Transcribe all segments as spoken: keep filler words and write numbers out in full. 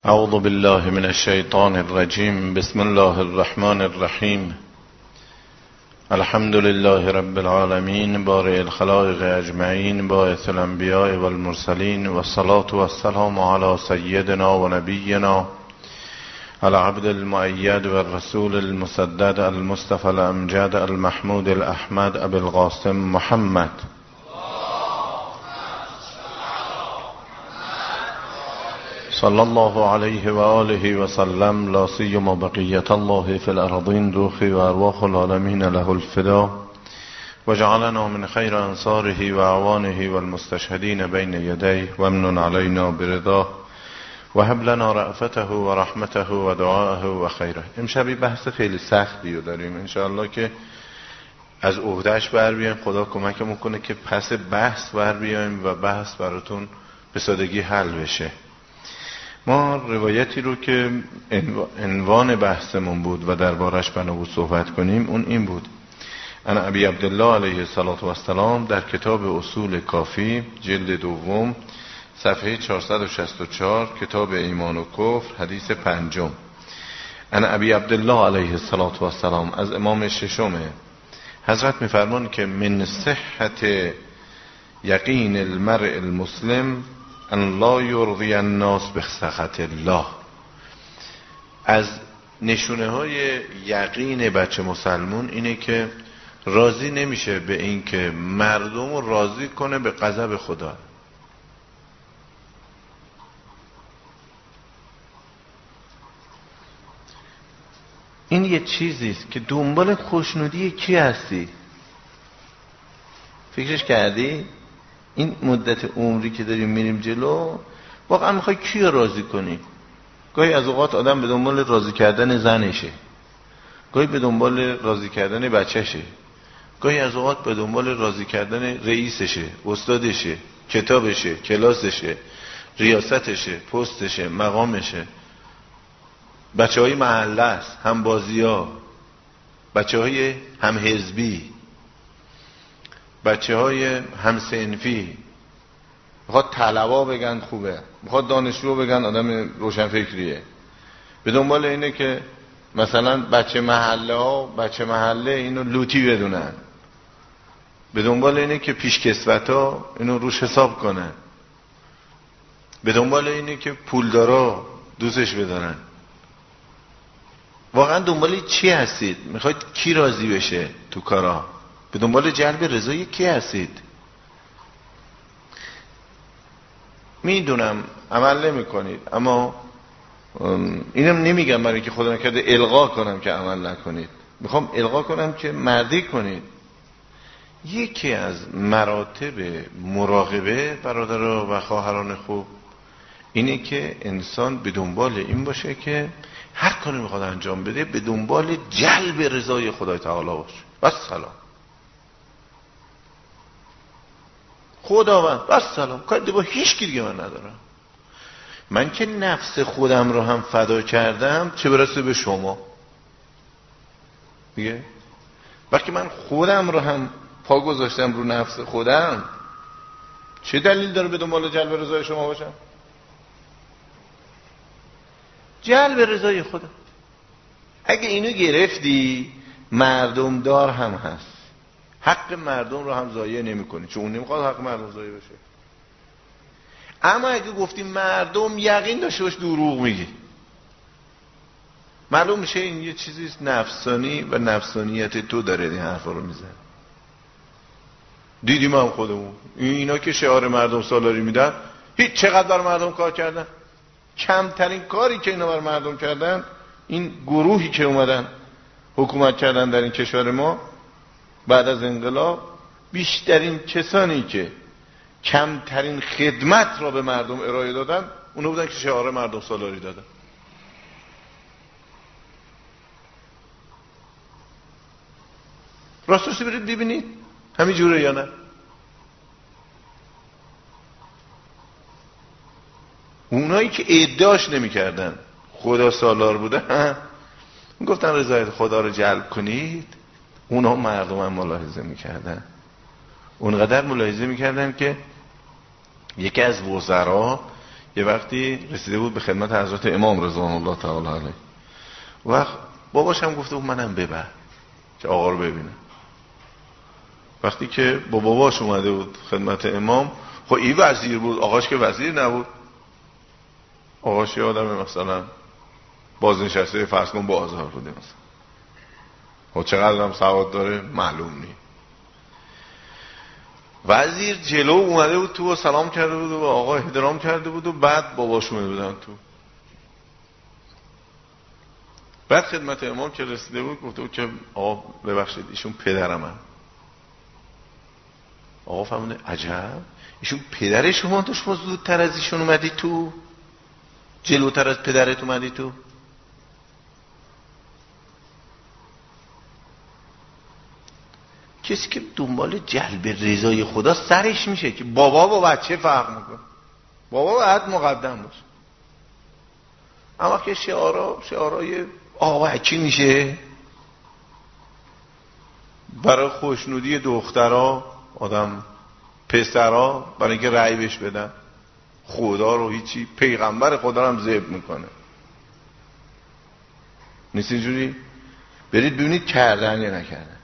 اعوذ بالله من الشیطان الرجیم. بسم الله الرحمن الرحیم. الحمد لله رب العالمین بارئ الخلائق اجمعین باعث الانبیاء والمرسلین والصلاة والسلام علی سیدنا و نبینا العبد المؤید والرسول المسدد المصطفى الامجد المحمود الاحمد ابی القاسم محمد صلی الله علیه و آله و سلم. لا سیما بقیت الله فی الارضین روحی و ارواح العالمین له الفدا و جعلنا من خیر انصاره و اعوانه و المستشهدین بین یدیه و امنن علینا برضاه و هب لنا رأفته و رحمته و دعاءه و خیره. امشبی بحث خیلی سختی رو داریم انشاءالله که از عهدهش بر بیایم. خدا کمکمون کنه که پس بحث بر بیایم و بحث براتون به سادگی حل بشه. ما روایتی رو که عنوان بحثمون بود و دربارش بنا بود صحبت کنیم اون این بود: ان ابی عبدالله علیه السلام در کتاب اصول کافی جلد دوم صفحه چهارصد و شصت و چهار کتاب ایمان و کفر حدیث پنجم. ان ابی عبدالله علیه السلام از امام ششمه. حضرت میفرمان که من صحت یقین المرء المسلم ان لا یرضی الناس بسخط الله. از نشونه های یقین بچه مسلمون اینه که راضی نمیشه به این که مردم رو راضی کنه به غضب خدا. این یه چیزیست که دنبال خوشنودی کی هستی؟ فکرش کردی؟ این مدت عمری که داریم میریم جلو واقعا میخوای کی رو راضی کنی؟ گاهی از اوقات آدم به دنبال راضی کردن زنشه، گاهی به دنبال راضی کردن بچهشه، گاهی از اوقات به دنبال راضی کردن رئیسشه، استادشه، کتابشه، کلاسشه، ریاستشه، پستشه، مقامشه، بچه های محله است، هم بازی ها، بچه های هم حزبی، بچه های همسنفی. میخواد طلبا بگن خوبه، میخواد دانشجو بگن آدم روشنفکریه. به دنبال اینه که مثلا بچه محله ها بچه محله اینو لوتی بدونن. به دنبال اینه که پیشکسوت ها اینو روش حساب کنن. به دنبال اینه که پولدارا دوستش بدارن. واقعا دنبال چی هستید؟ میخواید کی راضی بشه تو کارا؟ به دنبال جلب رضای کی هستید؟ میدونم عمل نمی کنید، اما اینم نمیگم برای که خدا نکرده القا کنم که عمل نکنید. میخوام القا کنم که مردی کنید. یکی از مراتب مراقبه برادران و خواهران خوب اینه که انسان به دنبال این باشه که هر کاری میخواد انجام بده به دنبال جلب رضای خدای تعالی باشه. بس سلام خداوند، بس سلام، کاری با هیچ کی دیگه من ندارم. من که نفس خودم رو هم فدا کردم، چه برسه به شما دیگه؟ وقتی من خودم رو هم پا گذاشتم رو نفس خودم، چه دلیل داره به دنبال جلب رضای شما باشم؟ جلب رضای خدا. اگه اینو گرفتی مردم دار هم هست، حق مردم رو هم ضایع نمی‌کنی، چون اون نمیخواد حق مردم ضایع بشه. اما اگه گفتی مردم یقین داشته باش دروغ میگی، معلوم میشه این یه چیزی نفسانی و نفسانیت تو داره این حرفا رو میزنه. دیدیم هم خودمون اینا که شعار مردم سالاری میدن، هیچ چقدر بر مردم کار کردن؟ کمترین کاری که اینا بر مردم کردن این گروهی که اومدن حکومت کردن در این کشور ما بعد از انقلاب، بیشترین کسانی که کمترین خدمت را به مردم ارائه دادن اونا بودن که شعار مردم سالاری دادن. راستش برید ببینید همین جوره یا نه؟ اونایی که ادعاش نمی کردن خدا سالار بودن گفتن رضایت خدا رو جلب کنید، اونا مردم هم ملاحظه میکردن. اونقدر ملاحظه میکردن که یکی از وزرا یه وقتی رسیده بود به خدمت حضرت امام رضوان الله تعالی علیه. وقت باباش هم گفته بود منم ببر که آقا رو ببینه. وقتی که با باباش اومده بود خدمت امام، خب این وزیر بود، آقاش که وزیر نبود. آقاش یه آدم مثلا بازنشسته فرض کن بازار بوده مثلا، خب چقدر هم سواد داره معلوم نیست. وزیر جلو اومده بود تو و سلام کرده بود و آقا احترام کرده بود و بعد باباش اومده بودن تو. بعد خدمت امام که رسیده بود گفته بود که آقا ببخشید ایشون پدرم هم. آقا فهمونه عجب ایشون پدر شما، تو شما زودتر از ایشون اومدی تو، جلوتر از پدرت اومدی تو. کسی که دنبال جلب رضای خدا سرش میشه که بابا با بچه فرق میکنه، بابا باید مقدم باشه. اما که شعارا شعارای آوکی میشه برای خوشنودی دخترها، آدم پسرها، برای اینکه رأی بهش بدن، خدا رو هیچی، پیغمبر خدا رو هم ذبح میکنه. نیست اینجوری؟ برید ببینید کردن یا نکردن.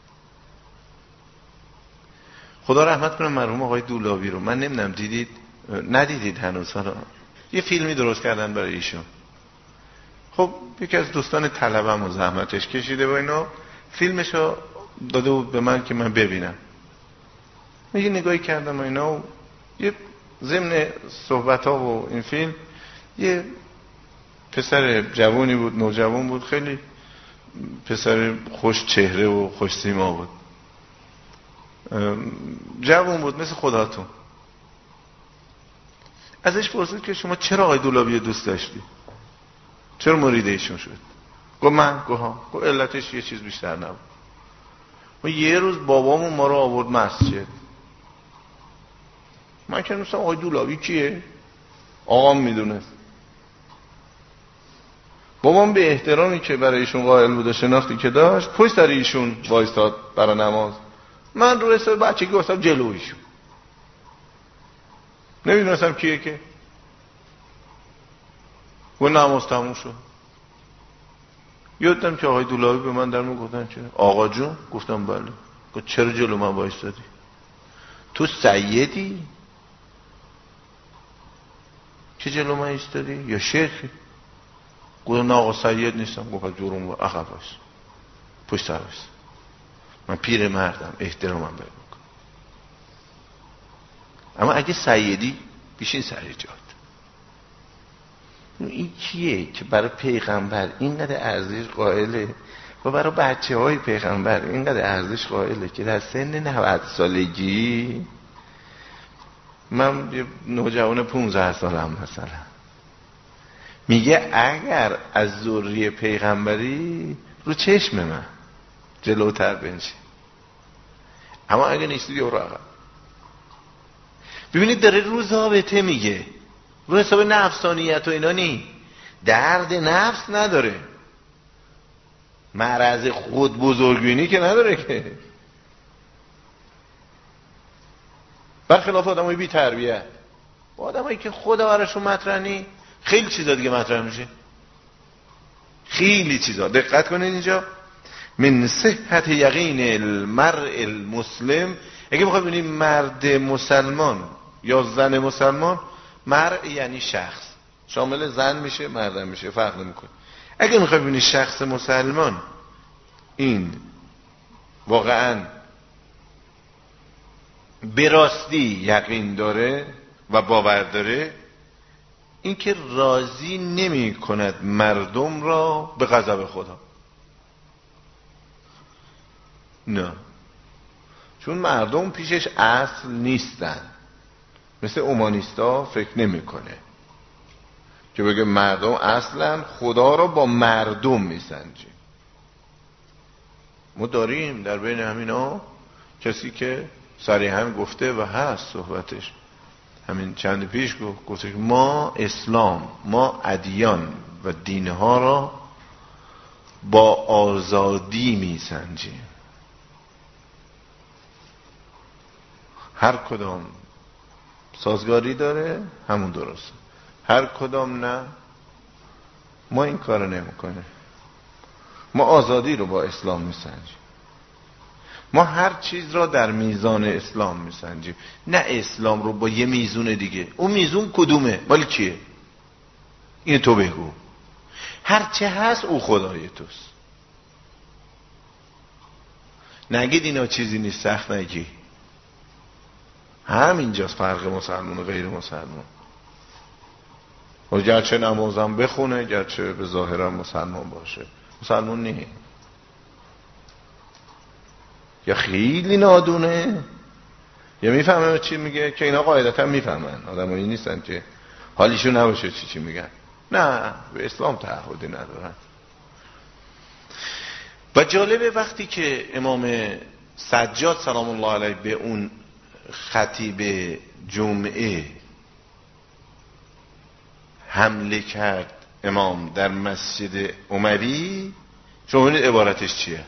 خدا رحمت کنه مرحوم آقای دولابی رو. من نمیدونم دیدید ندیدید هنوز؟ حالا یه فیلمی درست کردن برای ایشون. خب یکی از دوستان طلبم و زحمتش کشیده و اینا فیلمشو داده بود به من که من ببینم. من یه نگاهی کردم و اینا و یه ضمن صحبت ها و این فیلم یه پسر جوانی بود، نوجوان بود، خیلی پسر خوش چهره و خوش سیما بود، جوان بود مثل خداتون. ازش پرسید که شما چرا آقای دولابی دوست داشتی؟ چرا مرید ایشون شد؟ گفت من گوها گفت علتش یه چیز بیشتر نبود. و یه روز بابامون ما رو آورد مسجد. من که نوستم آقای دولابی کیه؟ آقام میدونست. بابام به احترامی که برای ایشون قائل بود و شناختی که داشت پشت سر ایشون وایستاد برای نماز. من رو حساب بچگی گفتم جلو ایشون، نمیدونستم کیه که. و نماز تموم شد. یادم که آقای دولابی به من در مون گفتن چه؟ آقا جون؟ گفتم بله. گفت چرا جلو من وایستادی؟ تو سیدی؟ چه جلو من ایستادی؟ یا شیخی؟ گفتم نه آقا سید نیستم. گفت جورم و عقب وایس، پشت سر وایس، من پیر مردم، احترامم بهم کن. اما اگه سیدی بیشین سر جات. این کیه که برای پیغمبر اینقدر ارزش قائله و برای بچه های پیغمبر اینقدر ارزش قائله که در سن نود سالگی، من یه نوجوان پونزده سالم مثلا، میگه اگر از ذریه پیغمبری رو چشم من جلوتر بنشی، اما اگه نیستی یا رقم. ببینید داره رو ضابطه میگه، رو حساب نفسانیت و اینا نی، درد نفس نداره، مرض خود بزرگبینی که نداره که. برخلاف آدم های بی تربیت، با آدم هایی که خدا براشون مطرح نی، خیلی چیزا دیگه مطرح میشه، خیلی چیزا. دقت کنید اینجا من صحت یقین المرء المسلم. اگه بخواید ببینید مرد مسلمان یا زن مسلمان، مرء یعنی شخص، شامل زن میشه مردم میشه، فرق نمیکنه. اگه میخواید ببینید شخص مسلمان این واقعا به راستی یقین داره و باور داره، این که راضی نمی کند مردم را به غضب خدا. نه، چون مردم پیشش اصل نیستن. مثل اومانیستا فکر نمی کنه که بگه مردم اصلا خدا را با مردم میسنجه. ما داریم در بین همینا کسی که صریحاً گفته و هست صحبتش همین چند پیش گفت گفته که ما اسلام، ما ادیان و دینها را با آزادی میسنجیم. هر کدام سازگاری داره همون درسته. هر کدام نه. ما این کار نمیکنه. ما آزادی رو با اسلام میسنجیم. ما هر چیز را در میزان اسلام میسنجیم، نه اسلام رو با یه میزون دیگه. اون میزون کدومه؟ مال کیه؟ این تو بگو. هر چه هست او خدای توست. نگید اینا چیزی نیست، سخت نگی. همینجاست فرق مسلمان و غیر مسلمان. و گرچه نمازم بخونه، گرچه به ظاهرم مسلمان باشه، مسلمان نیه. یا خیلی نادونه یا میفهمه چی میگه، که اینا قاعدتا میفهمن. آدمایی نیستن که حالیشون نباشه چی چی میگن. نه، به اسلام تعهدی ندارن. و جالبه وقتی که امام سجاد سلام الله علیه به اون خطیب جمعه حمله کرد امام در مسجد عموی، شما ببینید عبارتش چیه؟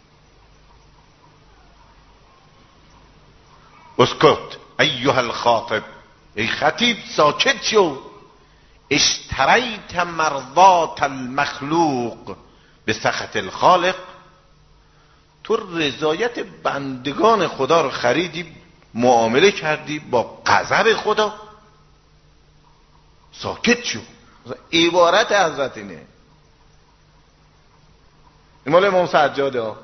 اسکت ایها الخاطب، ای خطیب ساکت شو. اشتریت مرضات المخلوق به سخط الخالق، تو رضایت بندگان خدا رو خریدی، معامله کردی با غضب خدا. ساکت شو. عبارت حضرت اینه. این مال امام سجاده ها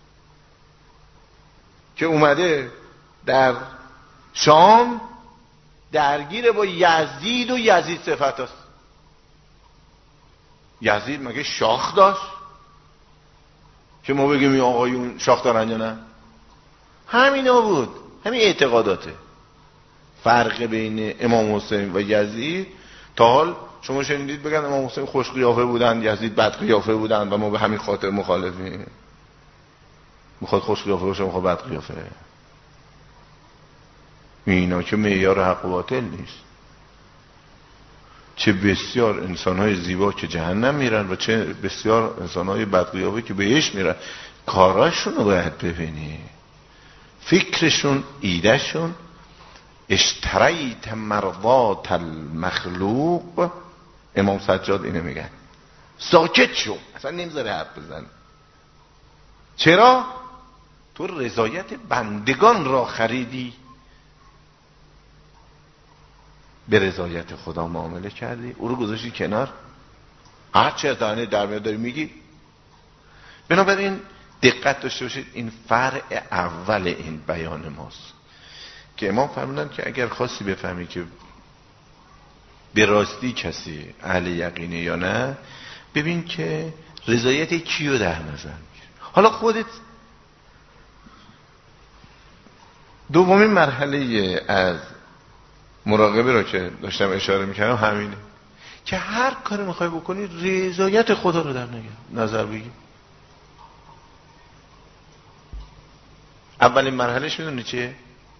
که اومده در شام درگیر با یزید و یزید صفت هست. یزید مگه شاخ داشت که ما بگیم این آقایون شاخ دارن یا نه؟ همینا بود، همین اعتقاداته. فرق بین امام حسین و یزید تا حال شما شنیدید بگن امام حسین خوش قیافه بودن، یزید بد قیافه بودن و ما به همین خاطر مخالفیم؟ میخواد خوش قیافه باشه، میخواد بد قیافه. اینا که معیار حق و باطل نیست. چه بسیار انسان‌های زیبا که جهنم میرن و چه بسیار انسان‌های بدقیافه که بهش میرن. کاراشون رو باید ببینی، فکرشون، ایدهشون. اشتریت مرضات المخلوق، امام سجاد اینو میگن. ساکت شو، اصلا نمیذاره حرف بزن. چرا؟ تو رضایت بندگان را خریدی، به رضایت خدا معامله کردی، او رو گذاشتی کنار. هر چه دانه در میاد داری میگی. بنابراین دقت داشته باشید، این فرع اول این بیان ماست که امام فرمودن که اگر خواستی بفهمی که به راستی کسی اهل یقینه یا نه، ببین که رضایت کیو در نظر میگیره. حالا خودت دومین مرحله از مراقبه رو که داشتم اشاره میکردم همینه که هر کاری میخوای بکنی رضایت خدا رو در نظر بگیر. اولین مرحلهش میدونی چیه؟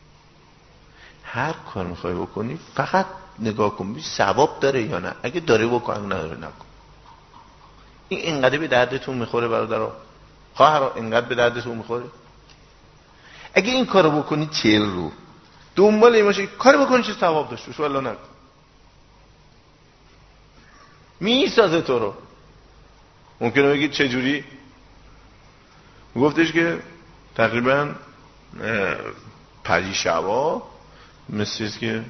هر کار میخوای بکنی فقط نگاه کن ببین ثواب داره یا نه. اگه داره بکن، اگه نداره نکن. این اینقدر به دردتون میخوره برادرها، خواهرها، اینقدر به دردتون میخوره. اگه این کارو بکنی چهل رو دنبال این باشه کاری بکنی چه ثواب داشته باشه، والله نکن. میسازه تو رو. ممکنه بگید چه جوری؟ گفتش که تقریبا پری شبا مثل که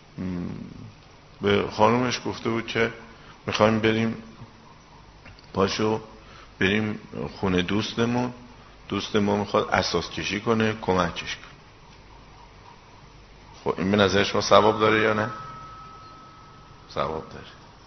به خانومش گفته بود که میخوایم بریم، پاشو بریم خونه دوستمون، دوست ما میخواد اساس کشی کنه، کمکش کن. خب این به نظرش ما ثواب داره یا نه؟ ثواب داره.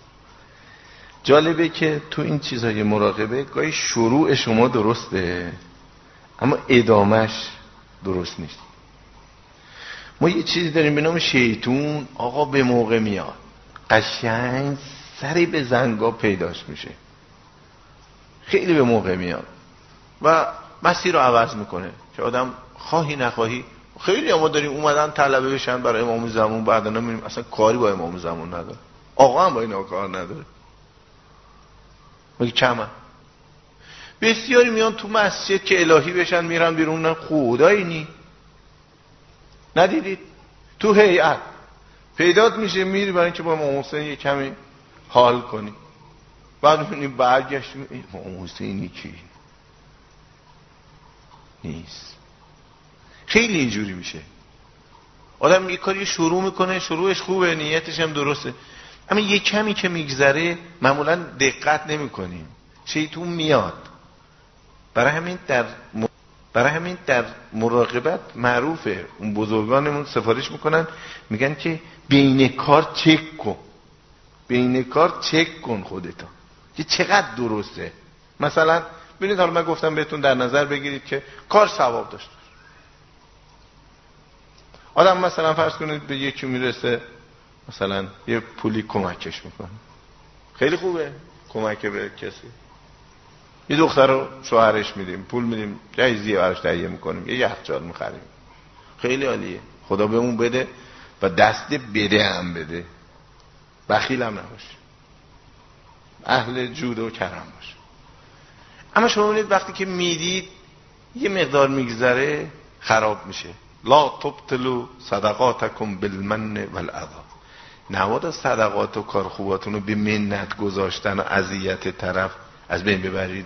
جالبه که تو این چیزای مراقبه گاهی شروع شما درسته اما ادامش درست نیست. ما یه چیزی داریم به نام شیطون. آقا به موقع میاد، قشنگ سری به زنگا پیداش میشه، خیلی به موقع میاد و مسیر رو عوض میکنه که آدم خواهی نخواهی. خیلی ما داریم اومدن طلبه بشن برای امام زمان، بعدا میبینیم اصلا کاری با امام زمان نداره، آقا هم با اینا کار نداره. میگه کمه. بسیاری میان تو مسجد که الهی بشن میرن بیرون، خدایی نی ندیدید؟ تو هیئت پیدات میشه میری برای اینکه با امام حسین یه کمی حال کنی، بعد میبینی برگشت امام حسینی کی نیست. خیلی اینجوری میشه. آدم یه کاری شروع میکنه، شروعش خوبه، نیتش هم درسته، اما یه کمی که میگذره معمولا دقت نمیکنیم، شیطون میاد. برای همین در م... برای همین در مراقبت معروفه، اون بزرگانمون سفارش میکنن، میگن که بین کار چک کن، بین کار چک کن خودتا که چقدر درسته. مثلا ببینید، حالا من گفتم بهتون در نظر بگیرید که کار ثواب داشته. آدم مثلا فرض کنید به یکی میرسه، مثلا یه پولی کمکش میکنه، خیلی خوبه کمک به کسی. یه دختر رو شوهرش میدیم، پول میدیم، جایزیه براش تهیه میکنیم، یه یخچال میخریم، خیلی عالیه، خدا بهمون بده و دست بده هم بده، بخیل هم نباشه، اهل جود و کرم باشه. اما شما ببینید وقتی که میدید یه مقدار میگذره خراب میشه. لا تبطلوا صدقاتکم بالمن والعذاب. نباید صدقات و کار خوباتون رو به منت گذاشتن و اذیت طرف از بین ببرید.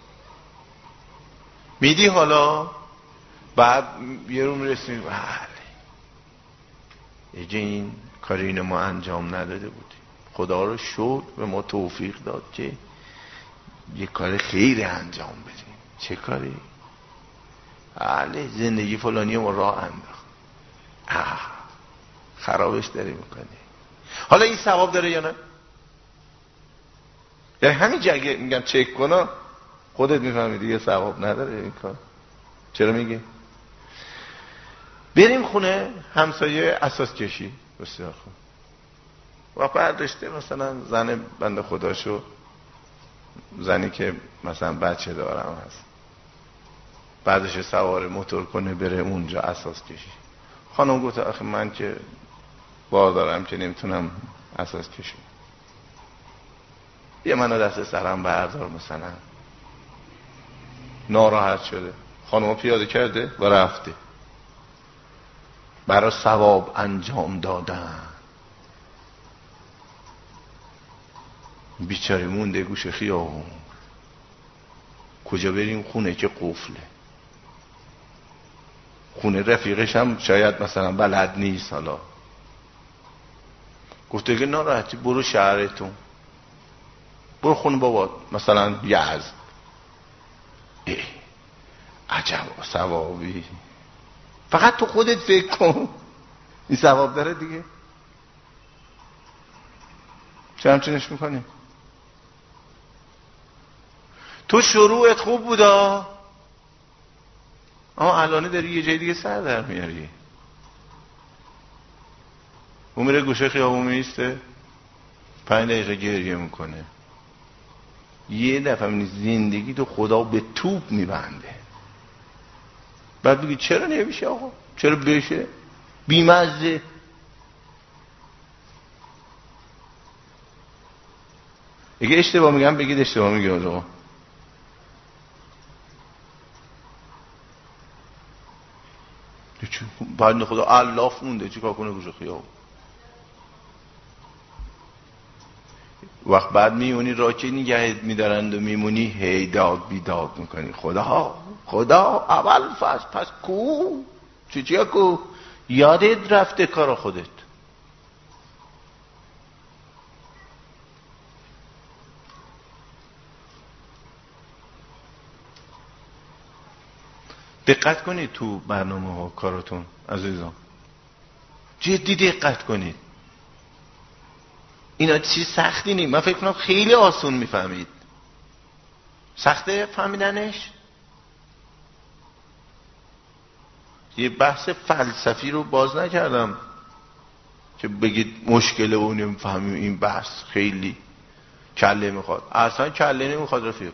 میدی حالا بعد یه رو میرسیم بله یه این کاری اینو ما انجام نداده بودیم، خدا رو شکر به ما توفیق داد که یه کار خیلی انجام بدیم. چه کاری؟ بله زندگی فلانی ما راه انداخت، خرابش داری میکنی. حالا این ثواب داره یا نه؟ یعنی همین جگه میگم چک کنا، خودت میفهمی دیگه ثواب نداره این کار. چرا میگی؟ بریم خونه همسایه اساس کشی، بسیار خوب، و برداشته مثلا زن بنده خداشو، زنی که مثلا بچه دارم هست، بعدش سوار موتور کنه بره اونجا اساس کشی. خانم گفت آخه من که بار دارم که نمیتونم اساس کشی، یه منو دست سرم بردار. مثلا ناراحت شده، خانم پیاده کرده و رفته برای ثواب انجام دادن. بیچاره مونده گوشه خیابون، کجا بریم؟ خونه که قفله، خونه رفیقش هم شاید مثلا بلد نیست. حالا گفته که ناراحتی برو شهرتون، برو خونه بابات مثلا یزد. عجب ثوابی، فقط تو خودت فکر کن این ثواب داره دیگه. چه همچنش میکنی؟ تو شروعت خوب بودا، اما الان داری یه جای دیگه سر در میاری. اون میره گوشه خیابون میسته، پنج دقیقه گریه میکنه. یه دفعه می زندگی تو خدا به توپ میبنده، بعد بگی چرا نمیشه آقا؟ چرا بشه؟ بیمزه. اگه اشتباه میگم بگید اشتباه میگم آقا. بنده خدا الاف مونده، چی کار کنه گوشه خیابون؟ وقت بعد میمونی راکی نگهت میدارند و میمونی هی داد بیداد میکنی، خدا خدا اول فصل پس کو چی چی کو یادت رفته کار خودت. دقت کنید تو برنامه ها کاراتون عزیزان، جدی دقت کنید. اینا چیز سختی نیست، من فکر کنم خیلی آسون میفهمید. سخته فهمیدنش؟ یه بحث فلسفی رو باز نکردم که بگید مشکله و نمیفهمیم. این بحث خیلی کله میخواد، اصلا کله نمیخواد رفیق.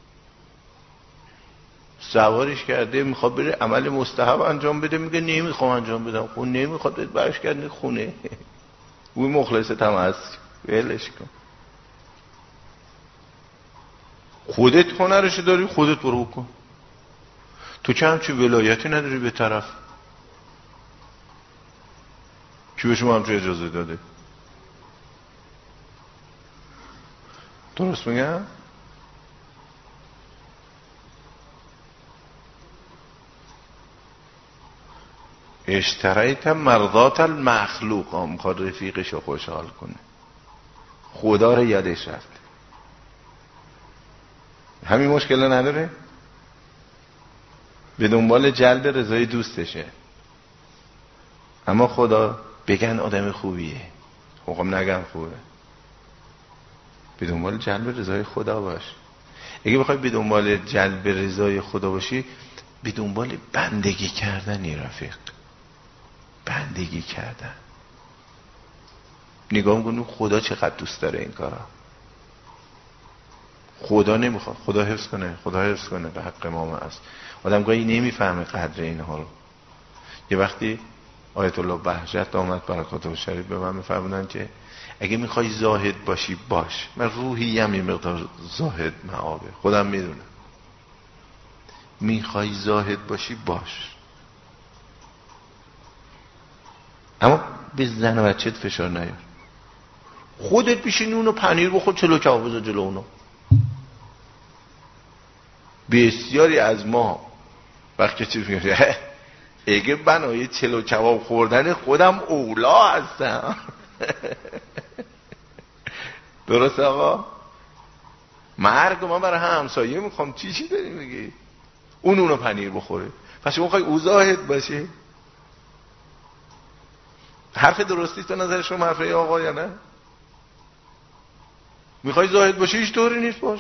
سوارش کرده میخواد بره عمل مستحب انجام بده، میگه نمیخوام انجام بدم. خب نمیخواد بده، برش کرده خونه. اون مخلصت هم هست، ولش کن. خودت هنرشو داری، خودت برو بکن. تو که همچی ولایتی نداری به طرف کی به شما همچون اجازه داده؟ درست میگم؟ اشتریت مرضات المخلوق، هم میخواد رفیقش رو خوشحال کنه، خدا رو یادش رفت. همین مشکل نداره؟ به دنبال جلب رضای دوستشه، اما خدا بگن آدم خوبیه، حکم نگم خوبه. به دنبال جلب رضای خدا باش. اگه بخوای به دنبال جلب رضای خدا باشی، به دنبال بندگی کردنی رفیق، بندگی کردن. نگاه می‌کنی خدا چقدر دوست داره این کارا. خدا نمیخواد، خدا حفظ کنه، خدا حفظ کنه، به حق ما است. آدم گاهی نمیفهمه قدر اینها رو. یه وقتی آیت الله بهجت آمد برکاته و شریف به من میفرمودن که اگه میخوای زاهد باشی باش. من روحی هم یه مقدار زاهد معابه، خودم میدونم. میخوای زاهد باشی باش، اما به زن و بچت فشار نیار. خودت بشین اونو پنیر بخور، چلو کباب بذار جلو اونو. بسیاری از ما وقتی چیز میگه اگه بنای چلو کباب خوردن خودم اولا هستم. درست آقا؟ مرگ من برای همسایه میخوام، چی چی داری میگی؟ اون اونو پنیر بخوره، پس شما میخوای او زاهد باشه؟ حرف درستی تو نظر شما حرفه آقا یا نه؟ میخوای زاهد باشی هیچ طوری نیست باش.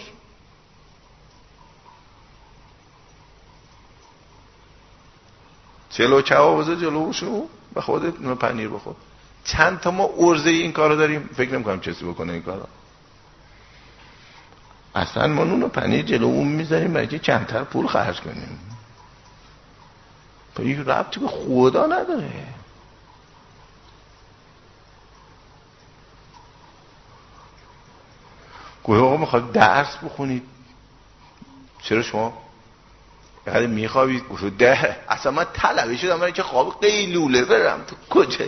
چلو کباب بذار جلو شو و خودت اون پنیر بخور. چند تا ما ارزه این کارو داریم، فکر نمی‌کنم کسی بکنه این کارو. اصلا ما نون و پنیر جلو اون میذاریم برای که کمتر پول خرج کنیم. این ربطی به خدا نداره. گویا آقا میخواد درس بخونید، چرا شما یعنی میخوابید ده؟ اصلا من طلبه شدم برای که خواب قیلوله برم. تو کجایی؟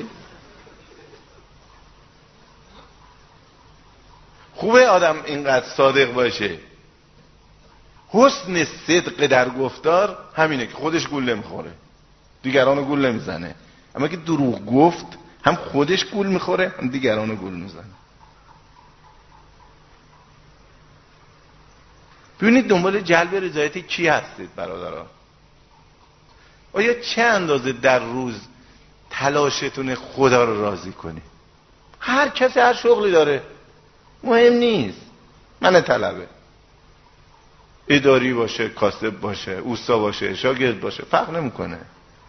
خوبه آدم اینقدر صادق باشه. حسن صدق در گفتار همینه که خودش گول نمیخوره، دیگرانو گول نمیزنه. اما که دروغ گفت هم خودش گول میخوره هم دیگرانو گول میزنه. ببینید دنبال جلب رضایت کی هستید برادران؟ آیا چه اندازه در روز تلاشتون خدا رو راضی کنی؟ هر کسی هر شغلی داره، مهم نیست. من طلبه اداری باشه، کاسب باشه، اوستا باشه، شاگرد باشه، فرق نمیکنه.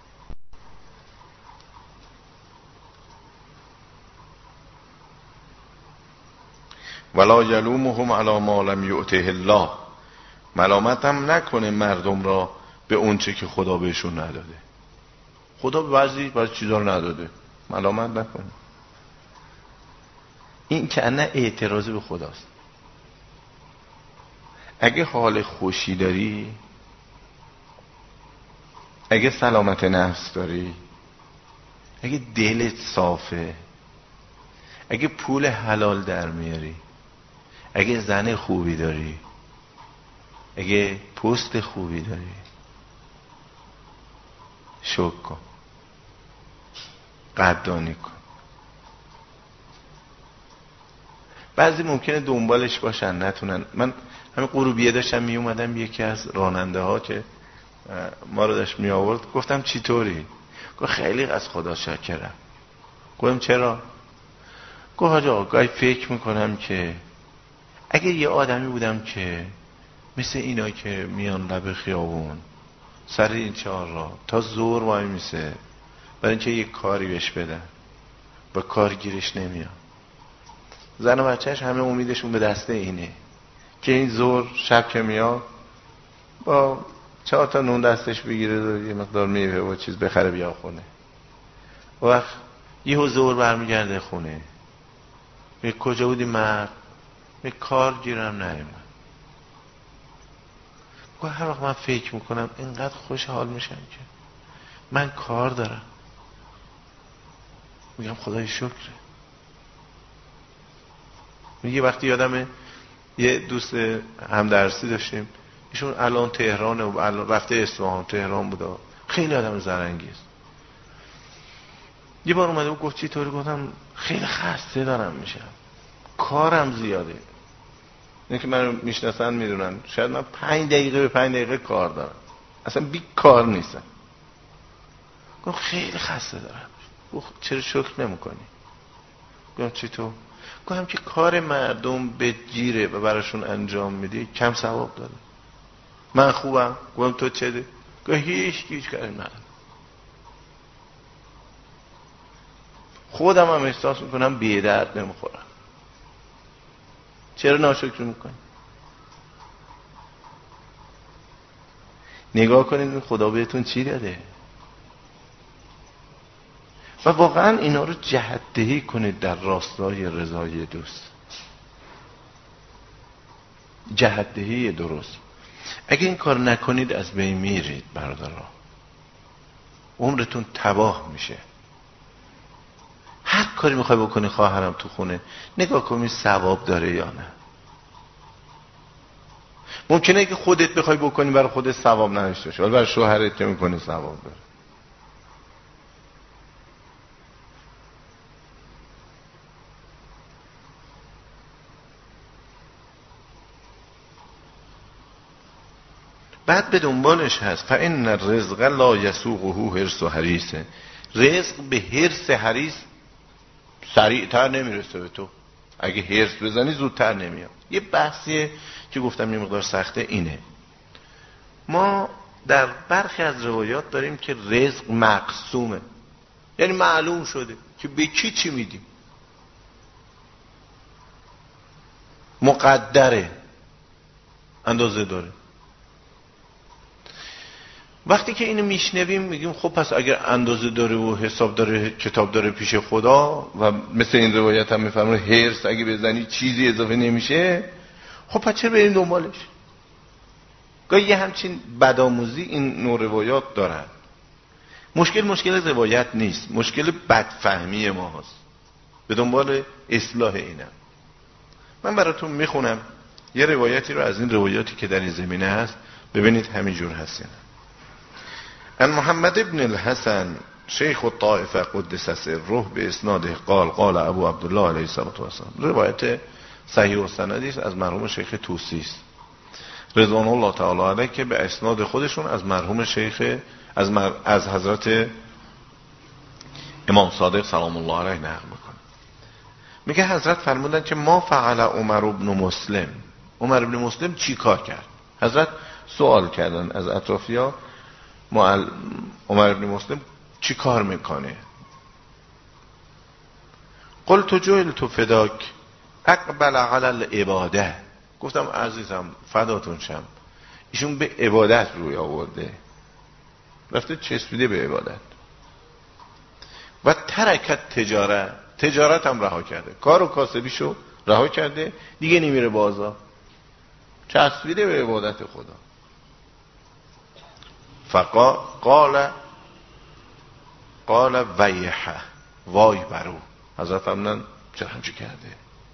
ولا یلومهم علی ما لم یؤته الله. ملامت هم نکنه مردم را به اون چه که خدا بهشون نداده. خدا به بعضی بعضی چیزا رو نداده، ملامت نکنه. این که نه اعتراض به خداست. اگه حال خوشی داری، اگه سلامت نفس داری، اگه دلت صافه، اگه پول حلال در میاری، اگه زن خوبی داری، اگه پست خوبی داری، شکر کن، قدردانی کن. بعضی ممکنه دنبالش باشن نتونن. من همین غروبیه داشتم می اومدم، یکی از راننده ها که ما رو داشت می آورد گفتم چی طوری؟ گفت خیلی از خدا شاکرم. گفتم چرا؟ گفت حاج آقا گاهی فکر میکنم که اگر یه آدمی بودم که مثل اینا که میان لب خیابون سر این چهار راه تا زور وای میسه برای اینکه یه کاری بهش بدن با کار گیرش نمیاد، زن و بچهش همه امیدشون به دسته اینه که این زور شب که میاد با چهار تا نون دستش بگیره و یه مقدار میوه و چیز بخره بیا خونه. وقت یه زور برمیگرده خونه، به کجا بودی مرد؟ به کار گیرم نیومد. گوه هر وقت من فکر میکنم اینقدر خوشحال میشم که من کار دارم. میگم خدای شکره. یه وقتی یادمه یه دوست همدرسی داشتیم، ایشون الان تهرانه و الان رفته اصفهان، تهران بوده، خیلی آدم زرنگی است. یه بار اومده و گفت چی طوری؟ گفتم خیلی خسته دارم میشم، کارم زیاده. اینه که منو میشناسن میدونن شاید من پنج دقیقه به پنج دقیقه کار دارم، اصلا بی کار نیستم. گفت خیلی خسته دارم. گفت چرا شکر نمیکنی؟ گفتم چی تو؟ گفتم که کار مردم به جیره و براشون انجام میدی کم ثواب داره. من خوبم. گفتم تو چه ده؟ گفت هیچ هیچ کاری ندارم. خودم هم احساس میکنم بی درد نمیخورم. چرا ناشکری میکنی؟ نگاه کنید خدا بهتون چی داده و واقعا اینا رو جهت‌دهی کنید در راستای رضای دوست. جهت‌دهی درست. اگه این کار نکنید از بین میرید برادران، عمرتون تباه میشه. هر کاری میخوای بکنی خواهرم تو خونه نگاه کنی ثواب داره یا نه. ممکنه که خودت بخوای بکنی برای خودت ثواب نداشته باشه، ولی برای شوهرت که میکنی ثواب داره. بعد به دنبالش هست فإن الرزق لا یسوقه حرص و حریصه. رزق به حرص حریص سریعتر نمیرسه به تو. اگه حرص بزنی زودتر نمیاد. یه بحثیه که گفتم یه مقدار سخته. اینه ما در برخی از روایات داریم که رزق مقسومه، یعنی معلوم شده که به کی چی میدیم، مقدره، اندازه داره. وقتی که اینو میشنویم میگیم خب پس اگر اندازه داره و حساب داره، کتاب داره پیش خدا، و مثل این روایت هم میفرمونه حرص اگه بزنی چیزی اضافه نمیشه، خب پس چرا بریم دنبالش؟ گاهی یه همچین بدآموزی این نوع روایات دارن. مشکل مشکل روایت نیست، مشکل بدفهمی ما هست. به دنبال اصلاح اینم. من براتون میخونم یه روایتی رو از این روایاتی که در این زمینه هست، ببینید همینجور هست. ان محمد ابن الحسن شیخ الطائفه قدس سره به اسناده قال قال ابو عبدالله علیه السلام. روایت صحیح و سندی است از مرحوم شیخ توسی است رضوان الله تعالی علیه، که به اسناد خودشون از مرحوم شیخ از مر... از حضرت امام صادق سلام الله علیه نقل میکنه. میگه حضرت فرمودن که ما فعل عمر ابن مسلم. عمر ابن مسلم چی کار کرد؟ حضرت سوال کردن از اطرافیا معل... عمر ابن مسلم چی کار میکنه؟ قلت جعلت فداک اقبل علی العباده. گفتم عزیزم فداتون شم، ایشون به عبادت روی آورده، رفته چسبیده به عبادت. و ترکت تجارت، تجارت هم رها کرده، کار و کاسبیشو رها کرده، دیگه نمیره بازار، چسبیده به عبادت خدا. فقال قال ویحه، وای برو. حضرت فرمودن چرا همچی کرده؟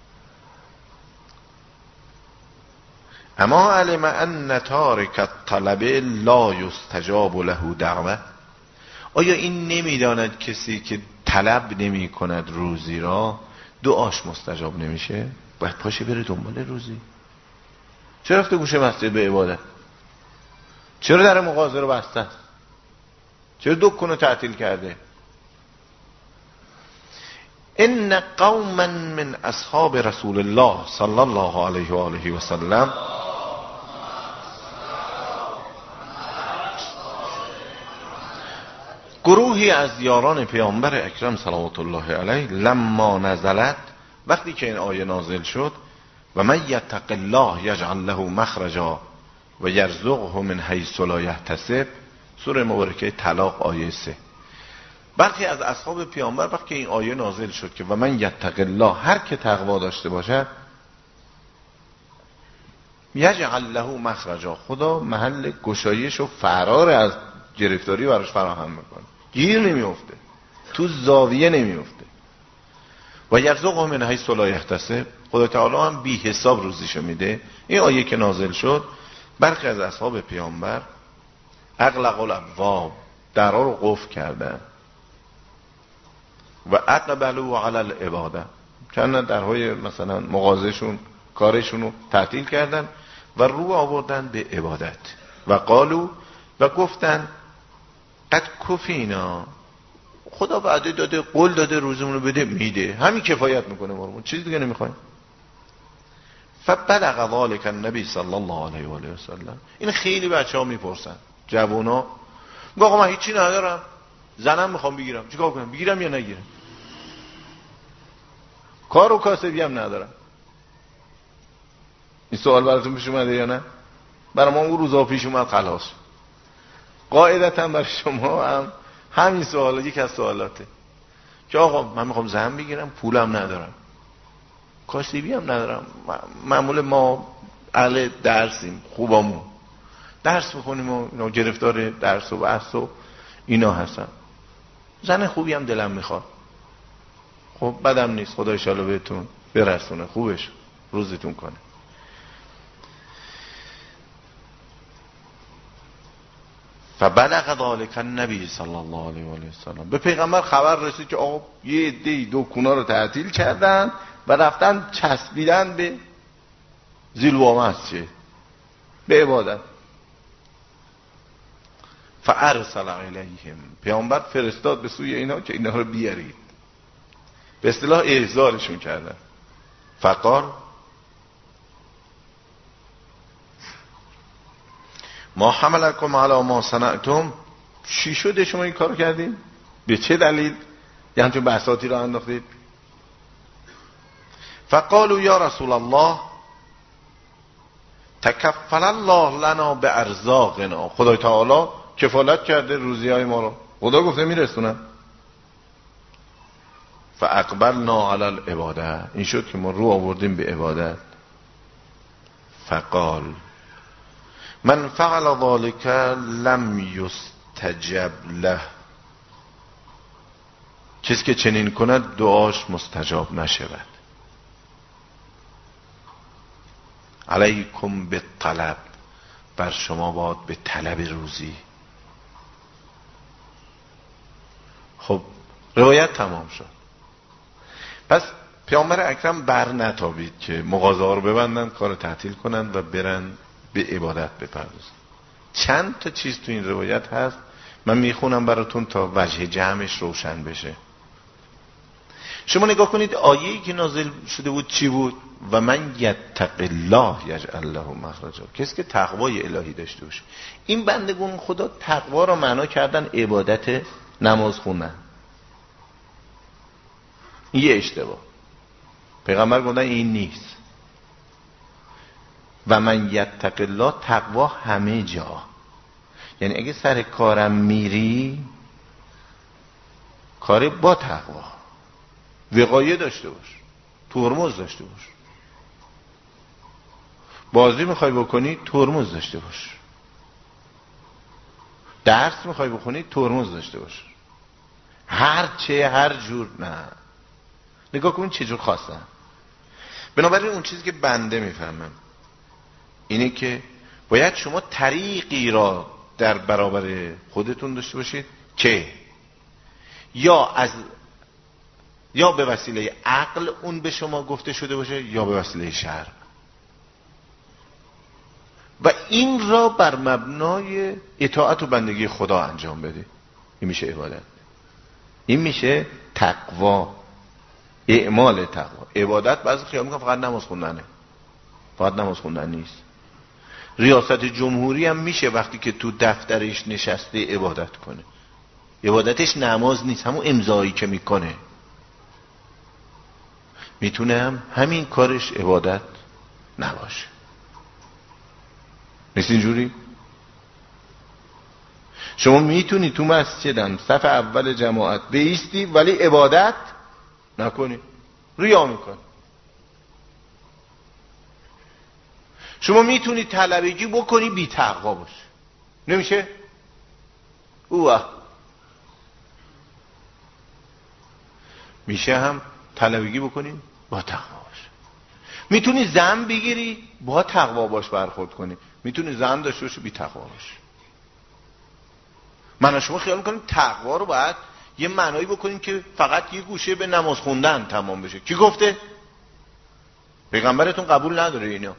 اما علم ان تارک الطلب لا یستجاب له دعوه. آیا این نمیداند کسی که طلب نمی کند روزی را دعاش مستجاب نمیشه؟ باید پاشه بره دنبال روزی. چرا رفته گوشه مسجد به عبادت؟ چرا در مغازه رو بسته است؟ چرا دکان رو تعطیل کرده؟ ان قوما من اصحاب رسول الله صلی الله علیه و آله و سلم گروهی از یاران پیامبر اکرم صلوات الله علیه لما نزلت، وقتی که این آیه نازل شد، و من یتق الله یجعل له مخرجا و یرزقه من حیث لا یحتسب، سوره مبارکه طلاق آیه سه. برخی از اصحاب پیامبر وقتی این آیه نازل شد که و من یتق الله، هر که تقوا داشته باشد، یجعل له مخرجا، خدا محل گشایش و فرار از گرفتاری براش فراهم میکنه، گیر نمیفته، تو زاویه نمیفته. و یرزقه من حیث لا یحتسب، خدا تعالی هم بی حساب روزیشو میده. این آیه که نازل شد، برخی از اصحاب پیامبر اغلق الابواب، درها رو قفل کردن و اقبلوا علی العباده، چند درهای مثلا مغازهشون کارشون رو تعطیل کردن و رو آوردن به عبادت و قالو، و گفتن قد کفینا، خدا وعده داده، قول داده روزمون رو بده، میده، همین کفایت میکنه برامون، چیز دیگه نمیخوایم. فبلغ ذلك النبی صلی الله علیه و آله و سلم. این خیلی بچه‌ها میپرسن، جوونا، میگه آقا من هیچی ندارم، زنم میخوام بگیرم، چیکار کنم؟ بگیرم یا نگیرم؟ کار و کاسبی هم ندارم. این سوال براتون پیش اومده یا نه؟ برای ما اون روزا پیش اومد، خلاص. قاعدتا برای شما هم همین سوال یک از سوالاته که آقا من میخوام زن بگیرم، پولم ندارم، کاسبی هم ندارم، معمول ما اهل درسیم، خوبامون درس بخونیم و اینا، گرفتار درس و بحث و اینا هستن، زن خوبی هم دلم میخواد. خب بدم نیست، خدا ان شاءالله بهتون برسونه، خوبش روزتون کنه. فبلغ ذلك النبی صلی الله علیه و آله و سلم. به پیغمبر خبر رسید که آقا یه عده دکونا رو تعطیل کردن و رفتن چسبیدن به ذیلوا مسجد، به عبادت. فارسل الیهم، پیامبر فرستاد به سوی اینا که اینا رو بیارید، به اصطلاح احضارشون کردن. فقال ما حملکم علی ما صنعتم، چی شده شما این کارو کردین؟ به چه دلیل یه همچون بحثاتی رو انداختید؟ فقالوا یا رسول الله تکفل الله لنا به ارزاقنا، خدای تعالی کفالت کرده روزی های ما رو، خدا گفته میرسونم. فاقبلنا علی العباده، این شد که ما رو آوردیم به عبادت. فقال من فعل ذلك لم یستجب له، کسی که چنین کند دعاش مستجاب نشود. علیکم بالطلب، بر شما باید به طلب روزی. خب روایت تمام شد. پس پیامبر اکرم بر نتابید که مغازه ها رو ببندن، کار تعطیل کنن و برن به عبادت بپردازن. چند تا چیز تو این روایت هست، من میخونم براتون تا وجه جمعش روشن بشه. شما نگاه کنید، آیه‌ای که نازل شده بود چی بود؟ و من یتق الله یجعل له مخرجا، کسی که تقوای الهی داشته باشه. این بندگان خدا تقوا رو معنا کردن عبادت، نماز خوندن. این یه اشتباه. پیغمبر گفتن این نیست. و من یتق الله، تقوا همه جا، یعنی اگه سر کارم میری، کار با تقوا، وقایه داشته باش، ترمز داشته باش. بازی میخوای بکنی، ترمز داشته باش. درس میخوای بخونی، ترمز داشته باش. هر چه هر جور نه. نگاه کن چه جور خواستن. بنابراین اون چیزی که بنده میفهمم اینه که باید شما طریقی را در برابر خودتون داشته باشید که یا از یا به وسیله عقل اون به شما گفته شده باشه، یا به وسیله شرع، و این را بر مبنای اطاعت و بندگی خدا انجام بده. این میشه عبادت، این میشه تقوا، اعمال تقوا. عبادت بعضی خیال میکنن فقط نماز خوندنه، فقط نماز خوندن نیست. ریاست جمهوری هم میشه وقتی که تو دفترش نشسته عبادت کنه. عبادتش نماز نیست، همون امضایی که میکنه. میتونه هم همین کارش عبادت نباشه. نیست اینجوری؟ شما میتونی تو مسجدم صف اول جماعت بایستی ولی عبادت نکنی، ریا میکنی. شما میتونی طلبگی بکنی بی تقوا باشه، نمیشه؟ اوه میشه هم طلبگی بکنی با تقوا باش. میتونی زن بگیری با تقوا باش برخورد کنی، میتونی زن داشته باشی بی تقوا باش. من و شما خیال میکنیم تقوا رو باید یه معنایی بکنیم که فقط یه گوشه به نماز خوندن تمام بشه. کی گفته؟ پیغمبرتون قبول نداره اینا.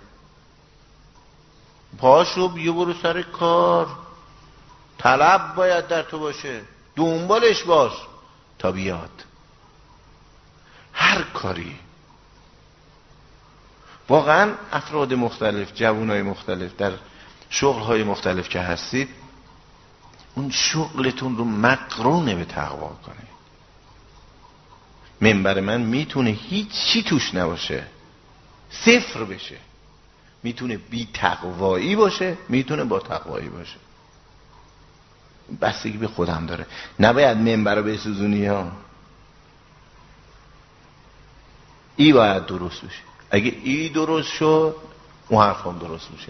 پاشو بیا برو سر کار، طلب باید در تو باشه، دنبالش باش تا بیاد. هر کاری واقعا افراد مختلف، جوانای مختلف در شغلهای مختلف که هستید، اون شغلتون رو مقرونه به تقوا کنید. منبر من میتونه هیچ چی توش نباشه، صفر بشه، میتونه بی تقوایی باشه، میتونه با تقوایی باشه. بستگی به خودم داره. نباید منبر رو بسوزونی ها. ای باید درست بشه. اگه ای درست شد اون حرف هم درست میشه.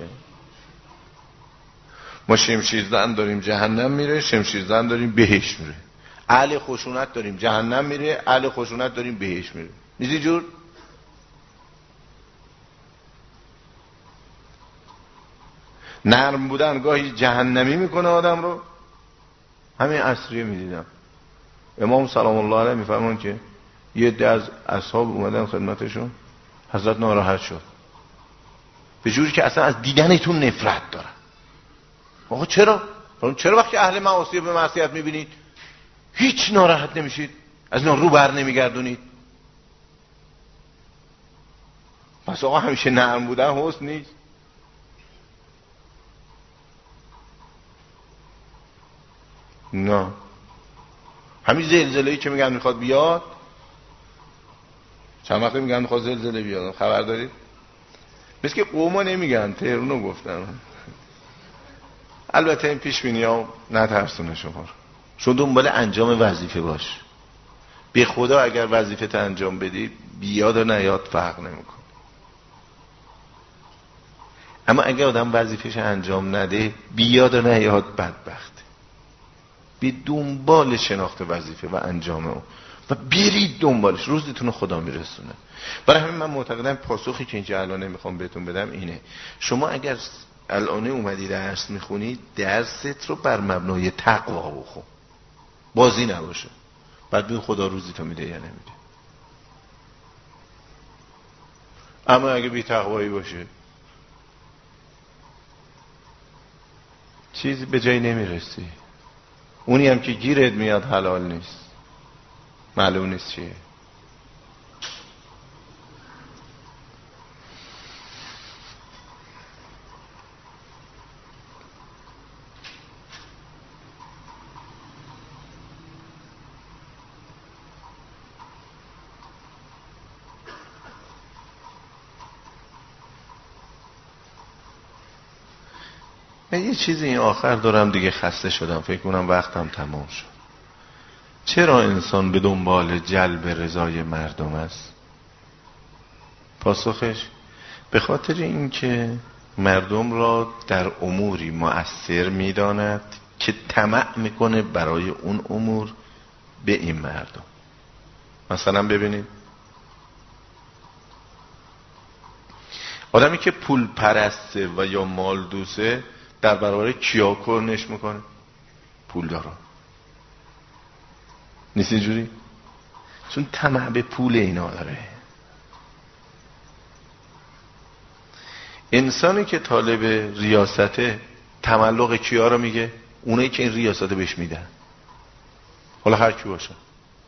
ما شمشیرزن داریم جهنم میره، شمشیرزن داریم بهشت میره. اهل خشونت داریم جهنم میره، اهل خشونت داریم بهشت میره. نیزی جور؟ نرم بودن گاهی جهنمی میکنه آدم رو. همین عصریه میدیدم امام سلام الله علیه میفرمان که یه عده از اصحاب اومدن خدمتشون، حضرت ناراحت شد به جوری که اصلا از دیدنتون نفرت دارن. آقا چرا؟ چرا وقتی اهل معاصی به معصیت میبینید هیچ ناراحت نمیشید؟ از اینا رو بر نمیگردونید؟ پس آقا همیشه نرم بودن حسن نیست. نه، همین زلزله‌ای که میگن میخواد بیاد، چند وقته میگن میخواد زلزله بیاد، خبر دارید؟ مثل که قوما نمیگن، تهرانو گفتن. البته این پیش بینی ها نترسونه شما رو. شما دنبال انجام وظیفه باش. به خدا اگر وظیفه تا انجام بدی بیاد و نیاد فرق نمیکنه. اما اگر آدم وظیفهش انجام نده بیاد و نیاد بدبخته. بی دنبال شناخت وظیفه و انجام اون و برید دنبالش، روزتون رو خدا میرسونه. برای همین من معتقدم پاسخی که اینجا الان نمیخوام بهتون بدم اینه: شما اگر الان اومدی درس میخونی، درست رو بر مبنای تقوا بخون، بازی نباشه. بعد ببین خدا روزی تو میده یا نمیده. اما اگه بی تقوایی باشه چیزی به جایی نمیرسی. اونی هم که گیرت میاد حلال نیست، معلوم نیست چیه. من یه چیزی این آخر دارم دیگه، خسته شدم، فکر کنم وقتم تمام شد. چرا انسان به دنبال جلب رضای مردم است؟ پاسخش به خاطر اینکه مردم را در اموری مؤثر می‌داند که طمع میکنه برای اون امور به این مردم. مثلا ببینید آدمی که پول پرسته و یا مال دوسته در برابر کیا کرنش میکنه؟ پول دارا. نیست اینجوری؟ چون طمع به پول اینا داره. انسانی که طالب ریاسته تملق کیا رو میگه؟ اونایی که این ریاسته بهش میدن، حالا هر کی باشه.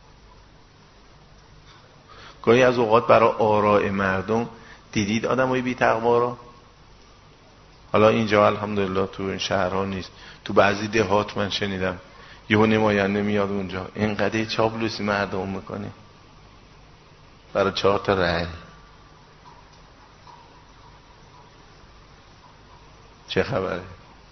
گاهی از اوقات برای آراء مردم دیدید آدمای بی تقوا رو. حالا اینجا الحمدلله تو این شهرها نیست، تو بعضی دهات من شنیدم یهو نماینده میاد اونجا اینقدر چاپلوسی مردم میکنه برای چهار تا رأی. چه خبره؟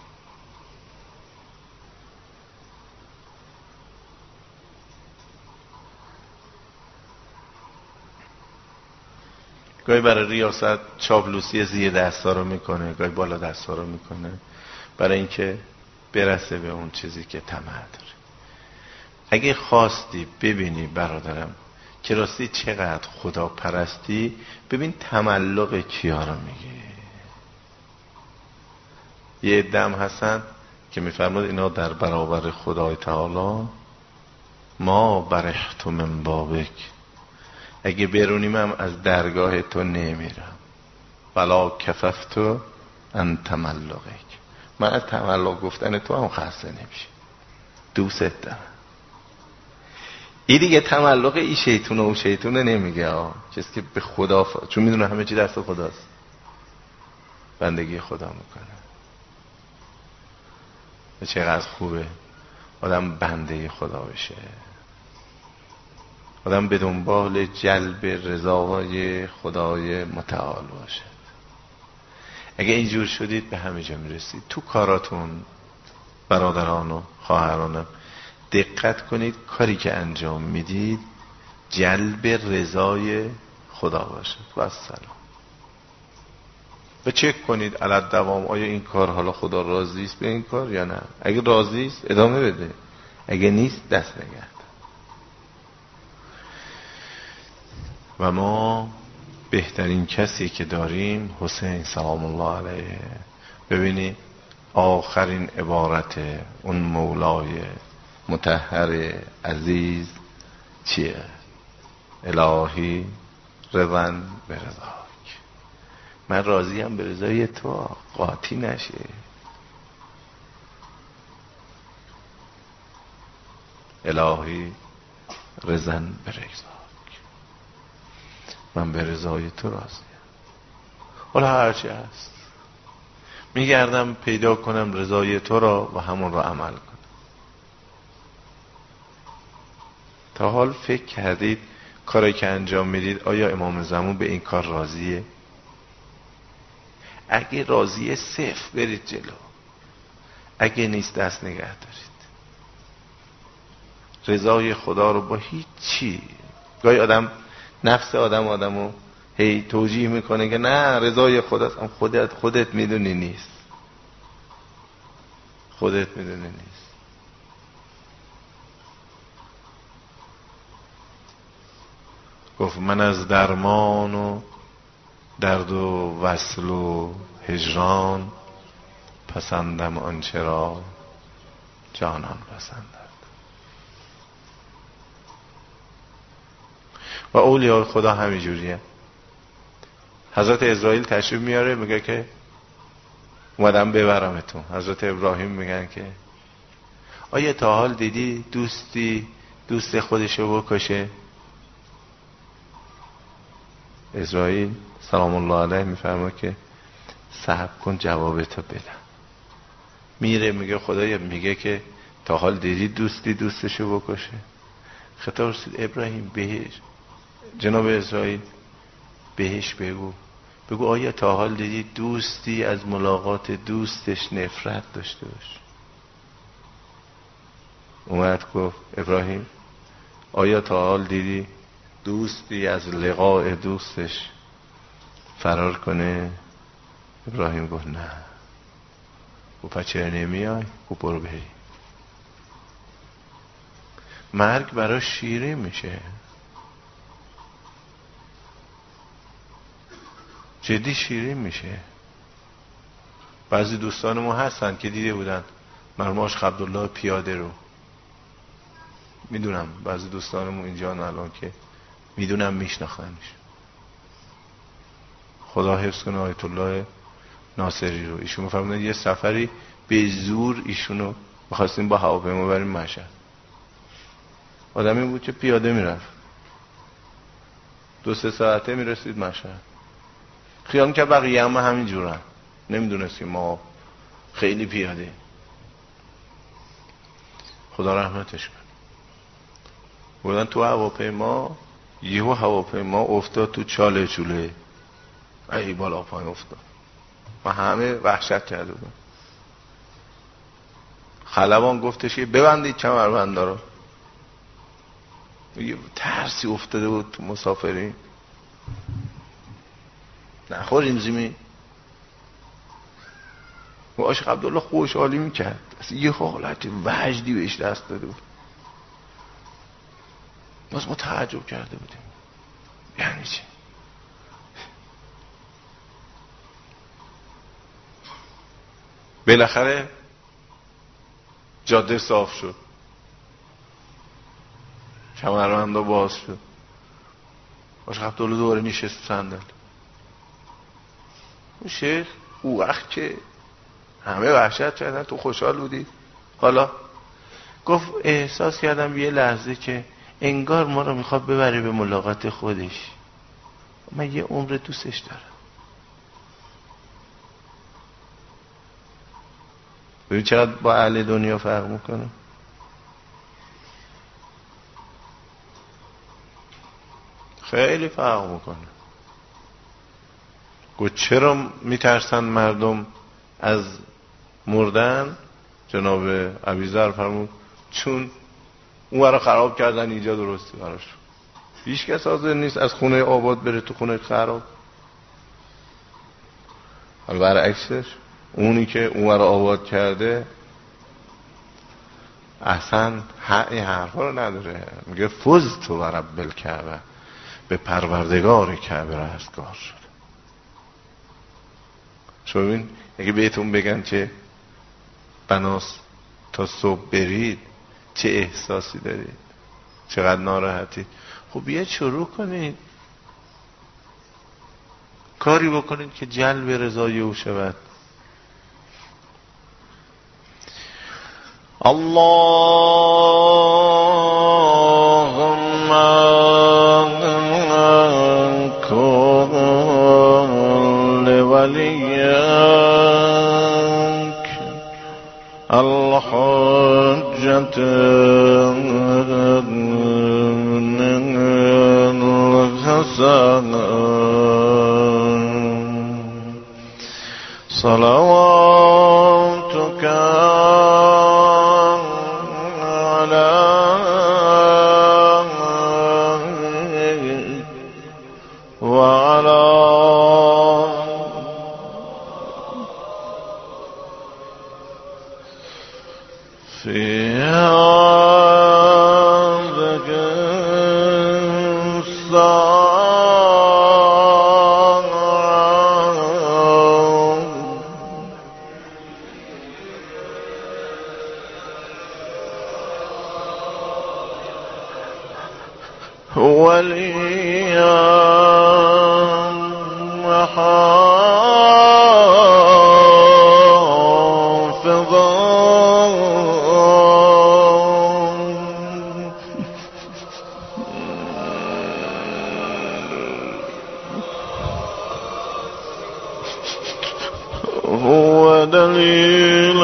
گاهی برای ریاست چاپلوسی زیر دستا رو میکنه، گاهی بالا دستا رو میکنه برای اینکه برسه به اون چیزی که طمع داره. اگه خواستی ببینی برادرم که راستی چقدر خدا پرستی. ببین تملق کیا رو میگه. یه عده‌ام هستن که میفرماد اینا در برابر خدای تعالی ما برحت من بابک، اگه برونیم هم از درگاه تو نمیرم، ولا کففت ان تملقک، من از تملق گفتن تو هم خسته نمیشه، دوست دارم. این دیگه تملق این شیطونه و شیطونه نمیگه ها، کسی که به خدا ف... چون میدونه همه چی دست خداست، بندگی خدا میکنه. چقدر خوبه آدم بنده خدا بشه، آدم به دنبال جلب رضای خدای متعال باشه. اگه اینجور شدید به همه جا میرسید. تو کاراتون برادران و خواهرانم دقت کنید کاری که انجام میدید جلب رضای خدا باشه. و السلام. و چک کنید علی دوام آیا این کار حالا خدا راضی است به این کار یا نه. اگه راضی است ادامه بده، اگه نیست دست نگرد. و ما بهترین کسی که داریم حسین سلام الله علیه. ببینید آخرین عبارت اون مولای مطهر عزیز چیه؟ الهی رضا به رضاک، من راضیم به رضای تو، قاطی نشه. الهی رضا به رضاک، من به رضای تو راضیم. حالا هرچی هست میگردم پیدا کنم رضای تو را و همون را عمل کنم. تا حال فکر کردید کاری که انجام میدید آیا امام زمان به این کار راضیه؟ اگه راضیه صفر برید جلو، اگه نیست دست نگه دارید. رضای خدا رو با هیچ چی، گاهی آدم نفس آدم آدمو هی توجیه میکنه که نه رضای خداست، هم خودت خودت میدونی نیست، خودت میدونی نیست. گفت من از درمان و درد و وصل و هجران پسندم آنچه را جانان پسندد. و اولیاء خدا همین جوریه. حضرت اسرائیل تشریف میاره میگه که اومدم ببرمتون. حضرت ابراهیم میگن که آیا تا حال دیدی دوستی دوست خودشو بکشه؟ اسرائیل سلام الله علیه میفرما که صبر کن جوابتو بدم. میره میگه خدایا میگه که تا حال دیدی دوستی دوستشو بکشه؟ خطاب رسید ابراهیم بهش، جناب اسرائیل بهش بگو بگو آیا تا حال دیدی دوستی از ملاقات دوستش نفرت داشته باشه؟ اومد گفت ابراهیم آیا تا حال دیدی دوستی از لقاء دوستش فرار کنه؟ ابراهیم گفت نه. گفت چرا نمیای؟ گفت برو بری. مرگ برای شیرین میشه، جدی شیرین میشه. بعضی دوستان ما هستن که دیده بودن مرماش عبدالله پیاده رو، میدونم بعضی دوستانمون اینجا الان که میدونم میشناختنش. خدا حفظ کنه آیت الله ناصری رو. ایشون میفرمودن یه سفری به زور ایشونو می‌خواستیم با هواپیما بریم مشهد. آدمی بود که پیاده میرفت، دو سه ساعته میرسید مشهد. خیال که بقیه هم همین جورن، نمیدونست که ما خیلی پیاده. خدا رحمتش کنه. بودن تو هواپیما، یهو هواپیما افتاد تو چاله چوله، ای بالا پایین افتاد و همه وحشت کرده بودن. خلبان گفتش که ببندید کمربندا رو. یه ترسی افتاده بود تو مسافرین، نخوریم زمین. و عاشق عبدالله خوشحالی میکرد، یه حالت وجدی بهش دست داده بود. باز ما تعجب کرده بودیم یعنی چی؟ بالاخره جاده صاف شد، کمربندا باز شد، باش عبدالله دوباره نشست صندل. اون شیخ او وقت که همه وحشت کردن تو خوشحال بودی؟ حالا گفت احساس کردم یه لحظه که انگار ما رو میخواد ببره به ملاقات خودش. من یه عمر دوستش دارم. ببین چقدر با اهل دنیا فرق میکنه. خیلی فرق میکنه. گفت چرا میترسن مردم از مردن؟ جناب ابیذر فرمود چون اون رو خراب کردن اینجا درسته براش. هیچ کس حاضر نیست از خونه آباد بره تو خونه خراب. حالا برعکسش اونی که اون رو آباد کرده اصلا این حرفا رو نداره. میگه فز تو و رب الکعبه، به پروردگار کعبه رستگار شد. شما ببین اگه بهتون بگن که بناس تا صبح برید چه احساسی دارید، چقدر ناراحتید. خب بیاید شروع کنید کاری بکنید که جلب رضای او شود. اللهم کن لولیک الحجة الحسن صلواتك عليه وعلى في هذه الساعة وليا وحافظا هو دليل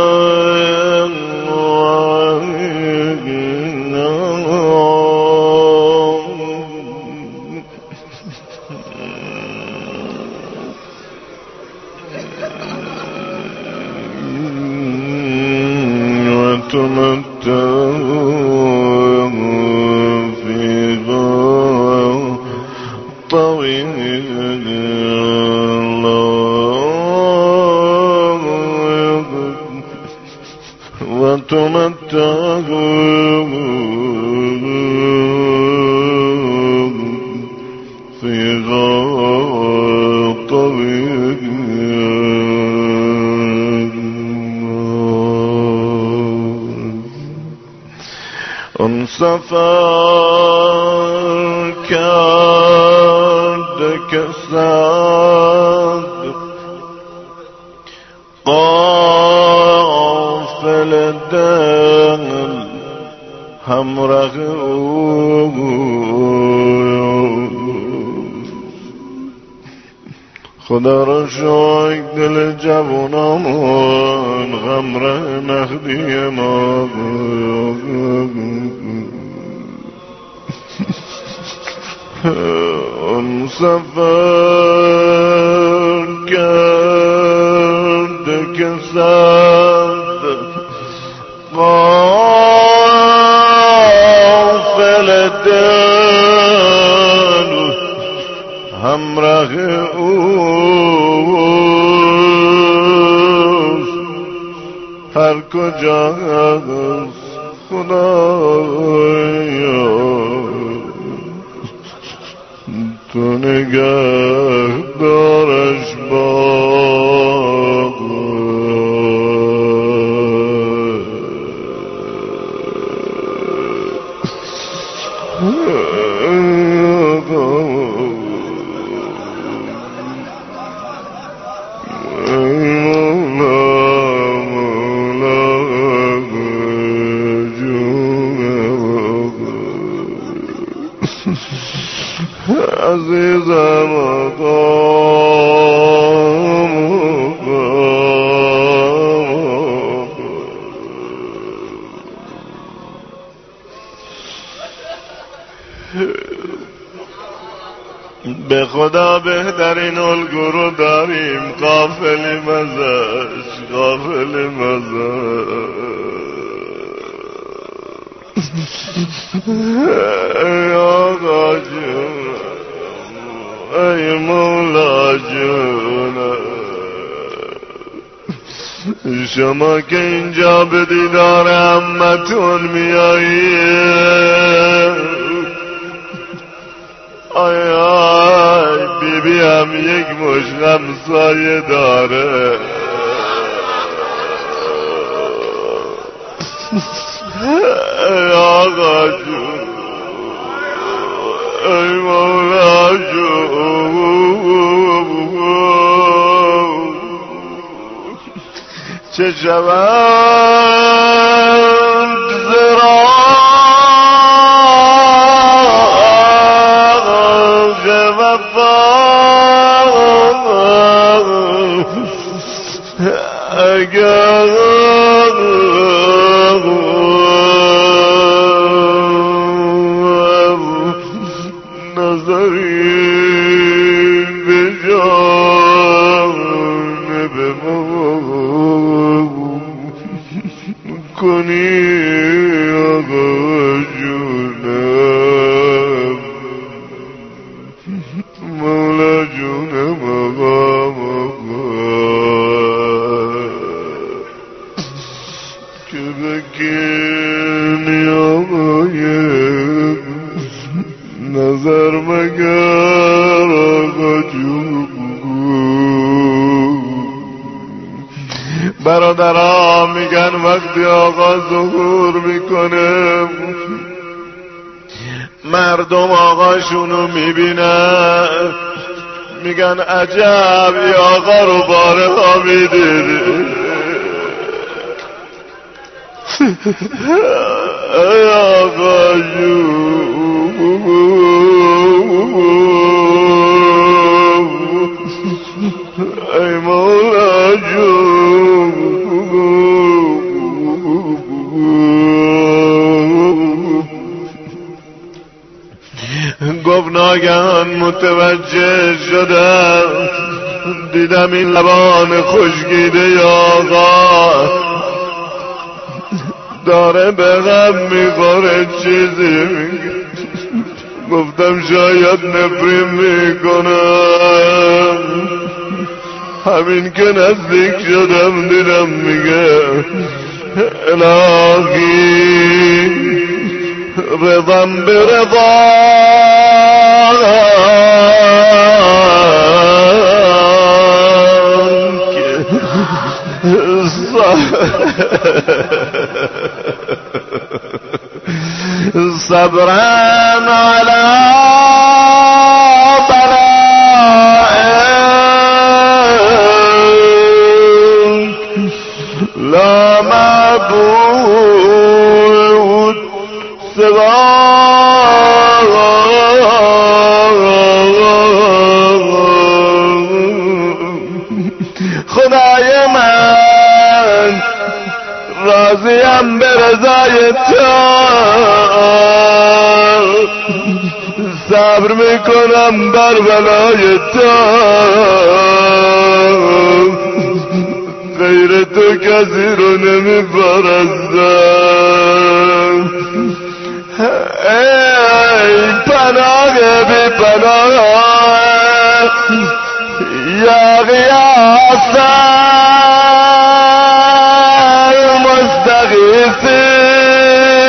وتمتعوا فيها طويلا وتمتعوا فيها اون سفر کرد که صد قافل دل همراه او خدا را شکر دل جوانان غمره مهدی ما اون سفر کرد که صد قافل دل همراه اوست هر کجاست خدایا تو نگه دارش باق عزیزم به خدا بهترین الگو رو داریم، غافل مزش غافل مزش. ای آقا جون، ای مولا جون، شما که اینجا به دیدار عمتون میایید، آی آی بی بی هم یک مش همسایه داره. ای آقا جون، ای مولا جون، چه شوند زراغ وفا اگر کنی آقا جونم، مولا جونم آقا آقا، که بکنی آقای نظر مگر آقا جون. برادرها میگن وقتی آقا ظهور میکنه مردم آقاشونو میبینن، میگن عجب ای آقا رو بارها میدیدی. ای آقا جون، ای مولا جون، گفت ناگهان متوجه شدم، دیدم این لبان خوشگیده آقا داره به غم میخوره چیزی میگه. گفتم شاید نفرین میکنم. همین که نزدیک شدم دیدم میگه الهی رضام برضا صبرا على بلائك لا معبود سواك. خدای من راضیم به رضای تو، صبر میکنم بر بلای تو، غیر تو کسی رو نمیپرستم. ای پناه بی پناه یا غیاث مستغیثی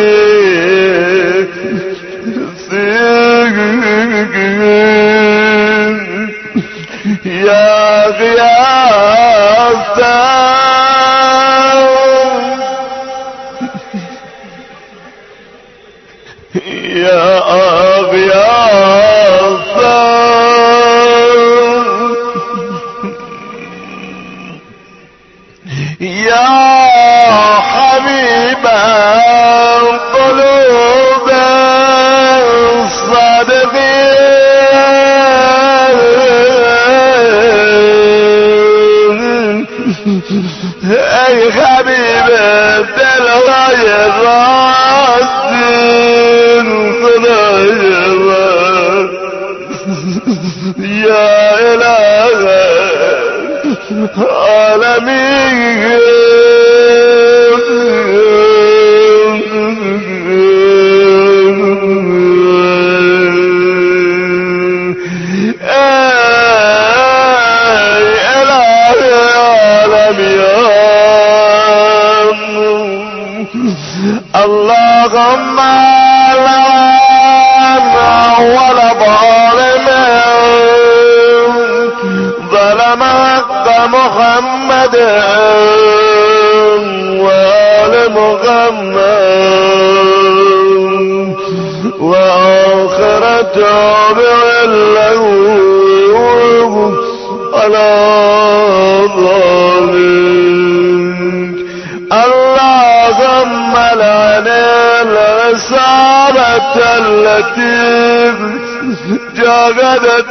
يا غياثا يا غياثا يا حبيب القلوب الصادقين اي حبيب الدل غير راسين صدق يا اله العالمين اللهم لعن أول ظالم ظلم حق محمد وآل محمد وآخر تابع له على ظالم. اللهم لعن العصابة التي جاغدت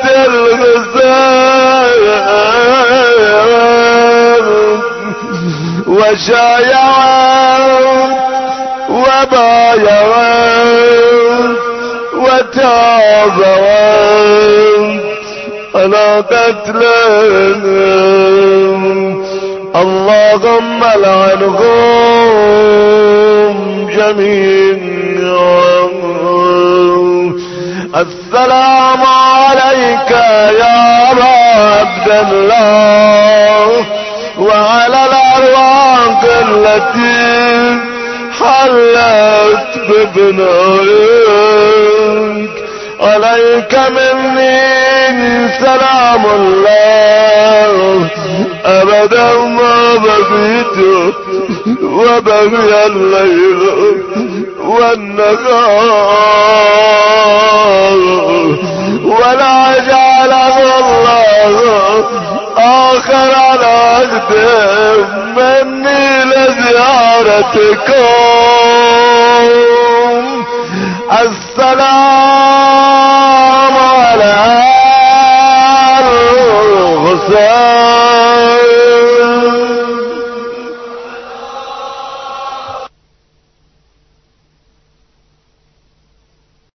الغزال وشايعت وبايعت وتابعت على قتلهم. اللهم لعنهم جميعا. السلام عليك يا عبد الله وعلى الأرواح التي حلت ببنائك. عليك مني سلام الله أبدا ما بقيت وبقي الليل والنهار ولا جعله الله آخر على عهد مني لزيارتكم. السلام